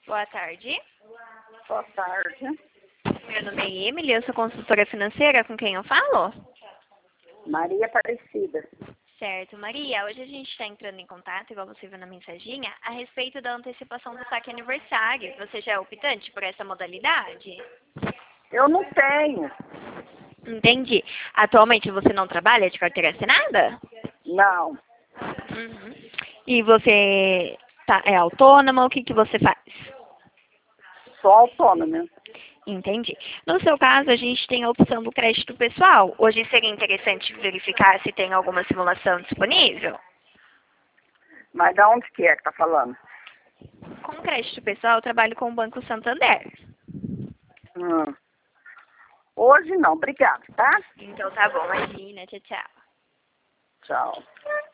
Boa tarde. Boa tarde. Meu nome é Emily, eu sou consultora financeira. Com quem eu falo? Maria Aparecida. Certo, Maria. Hoje a gente está entrando em contato, igual você viu na mensaginha, a respeito da antecipação do saque aniversário. Você já é optante por essa modalidade? Eu não tenho. Entendi. Atualmente você não trabalha de carteira assinada? Não. Uhum. E você é autônoma? O que você faz? Sou autônoma. Entendi. No seu caso, a gente tem a opção do crédito pessoal. Hoje seria interessante verificar se tem alguma simulação disponível. Mas de onde que tá falando? Com crédito pessoal, eu trabalho com o Banco Santander. Hum. Hoje não, obrigado, tá? Então tá bom, imagina. Tchau, tchau. Tchau.